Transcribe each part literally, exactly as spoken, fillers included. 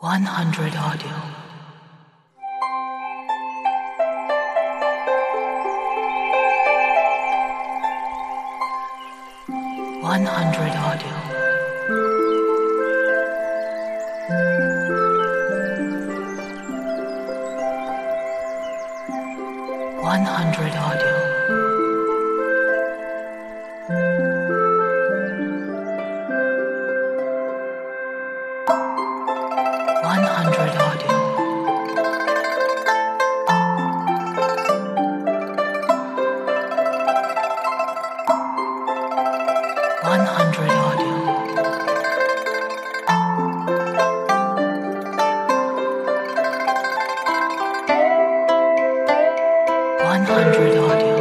one hundred audio. one hundred audio. one hundred audio. one hundred audio. one hundred audio. one hundred audio.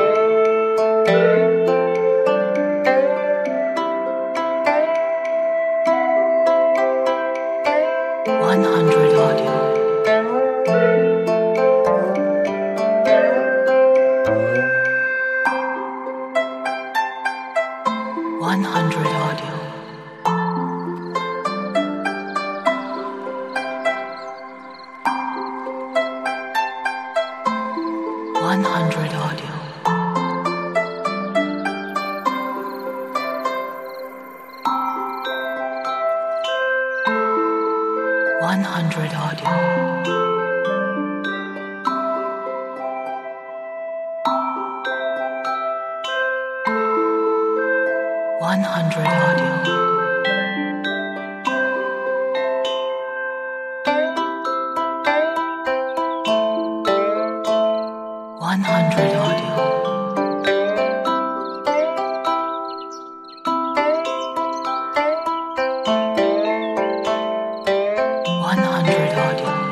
one hundred audio. one hundred audio. one hundred audio. one hundred audio. one hundred audio. one hundred audio. one hundred audio.